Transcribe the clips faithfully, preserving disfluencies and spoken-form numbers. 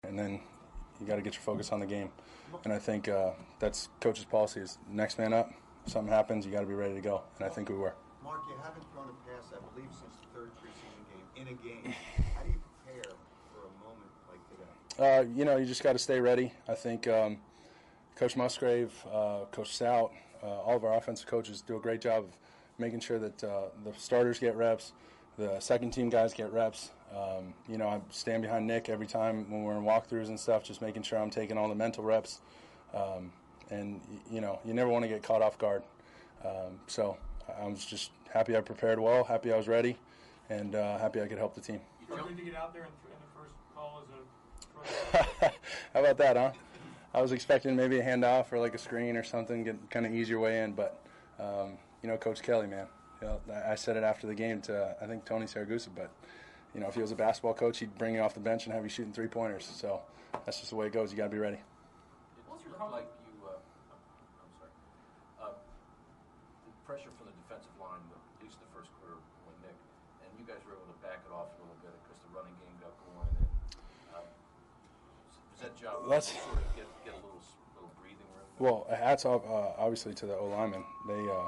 and then you got to get your focus on the game. And I think uh, that's coach's policy is next man up. If something happens, you got to be ready to go, and I think we were. Mark, you haven't thrown a pass, I believe, since the third preseason game in a game. How do you prepare for a moment like today? Uh, you know, you just got to stay ready. I think um, Coach Musgrave, uh, Coach Stout, uh, all of our offensive coaches do a great job of making sure that uh, the starters get reps, the second team guys get reps. Um, you know, I stand behind Nick every time when we're in walkthroughs and stuff, just making sure I'm taking all the mental reps. Um, and, you know, you never want to get caught off guard. Um, so I was just happy I prepared well, happy I was ready, and uh, happy I could help the team. You good to get out there in the first call as a How about that, huh? I was expecting maybe a handoff or like a screen or something, get kind of ease your way in, but, um, you know, Coach Kelly, man. You know, I said it after the game to, I think, Tony Saragusa, but, you know, if he was a basketball coach, he'd bring you off the bench and have you shooting three-pointers. So that's just the way it goes. You got to be ready. It looked like you, uh, I'm sorry, uh, the pressure from the defensive line, at least the first quarter, when Nick, and you guys were able to back it off a little bit because the running game got going. And, uh, was that job That's, sort of get, get a little, little breathing room? Well, hats off, uh, obviously, to the O-linemen. They, uh,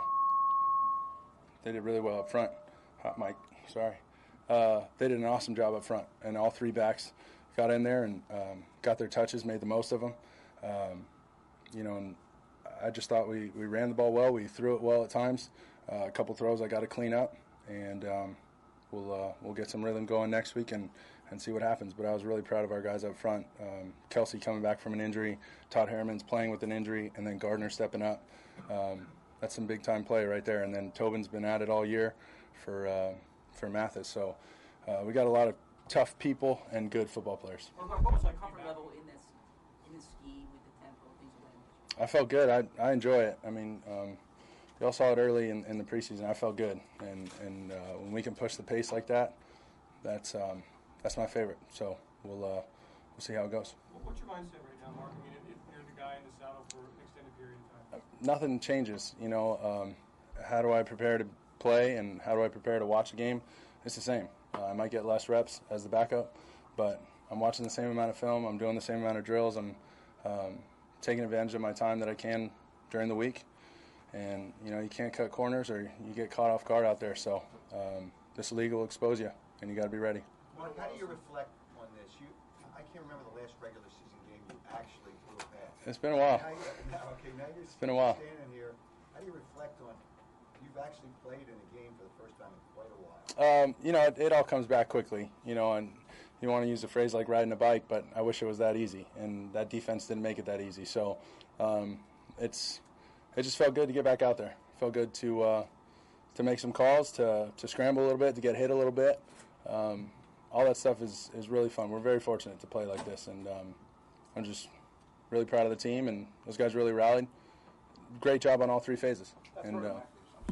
they did really well up front. Hot Mike, sorry. Uh, they did an awesome job up front, and all three backs got in there and um, got their touches, made the most of them. Um, you know, and I just thought we, we ran the ball well. We threw it well at times. Uh, a couple throws I got to clean up, and um, we'll uh, we'll get some rhythm going next week and, and see what happens. But I was really proud of our guys up front. Um, Kelsey coming back from an injury, Todd Harriman's playing with an injury, and then Gardner stepping up. Um, that's some big-time play right there. And then Tobin's been at it all year for uh, for Mathis. So uh, we got a lot of tough people and good football players. What was your comfort level in this in this scheme with the tempo, things of that nature? I felt good. I I enjoy it. I mean, um, you all saw it early in, in the preseason. I felt good, and and uh, when we can push the pace like that, that's um, that's my favorite. So we'll uh, we'll see how it goes. What's your mindset right now, Mark? I mean, if you're the guy in the saddle for an extended period of time. Nothing changes. You know, um, how do I prepare to play, and how do I prepare to watch a game? It's the same. Uh, I might get less reps as the backup, but I'm watching the same amount of film. I'm doing the same amount of drills. I'm um, taking advantage of my time that I can during the week. And, you know, you can't cut corners or you get caught off guard out there. So um, this league will expose you, and you got to be ready. Mark, how do you reflect on this? You, I can't remember the last regular season game you actually threw a pass. It's been a while. Now you, now, okay, now you're it's been a while. standing here. How do you reflect on you've actually played in a game for the first time in quite a while? Um, you know, it, it all comes back quickly, you know, and you want to use a phrase like riding a bike, but I wish it was that easy, and that defense didn't make it that easy. So um, it's it just felt good to get back out there. It felt good to uh, to make some calls, to to scramble a little bit, to get hit a little bit. Um, all that stuff is, is really fun. We're very fortunate to play like this, and um, I'm just really proud of the team, and those guys really rallied. Great job on all three phases. That's and uh,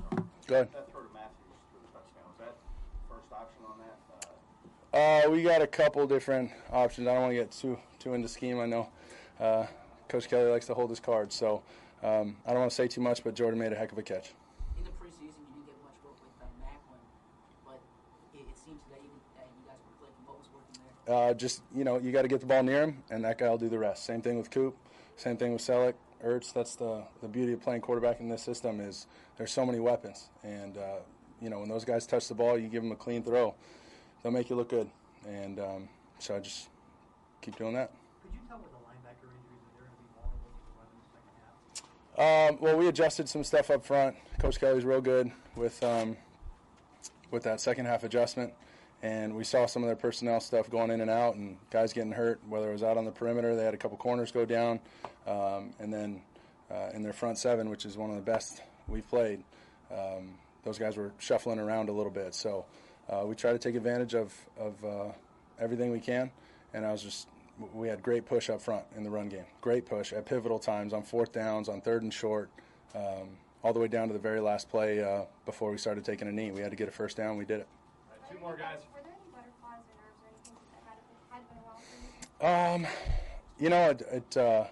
Go ahead. That throw to Matthews for the touchdown. Was that first option on that? Uh, we got a couple different options. I don't want to get too too into scheme. I know uh, Coach Kelly likes to hold his cards, so um, I don't want to say too much, but Jordan made a heck of a catch. In the preseason, you didn't get much work with uh, Macklin, but it, it seems that even uh, you guys were clicking. What was working there? Uh, just, you know, you got to get the ball near him, and that guy will do the rest. Same thing with Coop. Same thing with Selleck. Ertz, that's the, the beauty of playing quarterback in this system is there's so many weapons. And, uh, you know, when those guys touch the ball, you give them a clean throw, they'll make you look good. And um, so I just keep doing that. Could you tell with the linebacker injuries that they're going to be vulnerable to the run in the second half? Um, well, we adjusted some stuff up front. Coach Kelly's real good with um, with that second half adjustment. And we saw some of their personnel stuff going in and out and guys getting hurt, whether it was out on the perimeter. They had a couple corners go down. Um, and then uh, in their front seven, which is one of the best we've played, um, those guys were shuffling around a little bit. So uh, we try to take advantage of, of uh, everything we can. And I was just we had great push up front in the run game. Great push at pivotal times on fourth downs, on third and short, um, all the way down to the very last play uh, before we started taking a knee. We had to get a first down. We did it. Two more guys. Were there any butterflies or nerves or anything that had, had been around for you? Um, you know, it, it uh,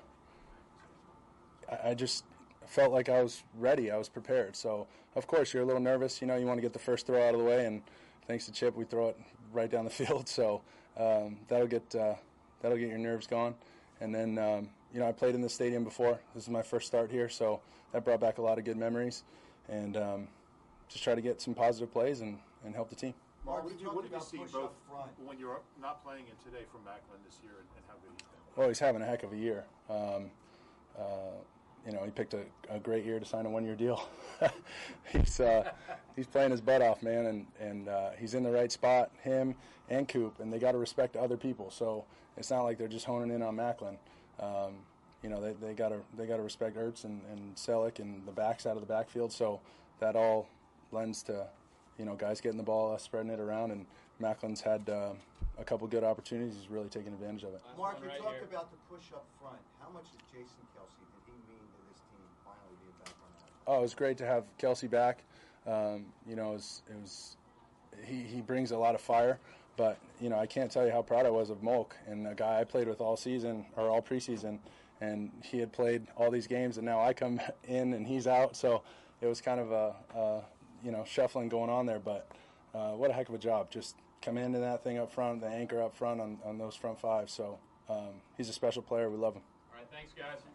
I, I just felt like I was ready. I was prepared. So, of course, you're a little nervous. You know, you want to get the first throw out of the way, and thanks to Chip, we throw it right down the field. So um, that'll get uh, that'll get your nerves going. And then, um, you know, I played in the stadium before. This is my first start here, so that brought back a lot of good memories. And um, just try to get some positive plays and, and help the team. Mark, Mark, what you did you, talked what did you about see push both up front. when you're not playing in today from Macklin this year and, and how good he's been? Well, he's having a heck of a year. Um, uh, you know, he picked a, a great year to sign a one-year deal. he's uh, he's playing his butt off, man, and and uh, he's in the right spot. Him and Coop, and they got to respect other people. So it's not like they're just honing in on Macklin. Um, you know, they they got to they got to respect Ertz and and Selleck and the backs out of the backfield. So that all lends to, you know, guys getting the ball, us spreading it around, and Macklin's had uh, a couple good opportunities. He's really taking advantage of it. Mark, you Right talked here. about the push up front. How much did Jason Kelsey, did he mean to this team finally being back on that? Oh, it was great to have Kelsey back. Um, you know, it was, it was he, he brings a lot of fire, but, you know, I can't tell you how proud I was of Molk, and a guy I played with all season, or all preseason, and he had played all these games, and now I come in and he's out, so it was kind of a, a you know, shuffling going on there, but uh, what a heck of a job. Just come into that thing up front, the anchor up front on, on those front five, so um, he's a special player. We love him. All right, thanks, guys.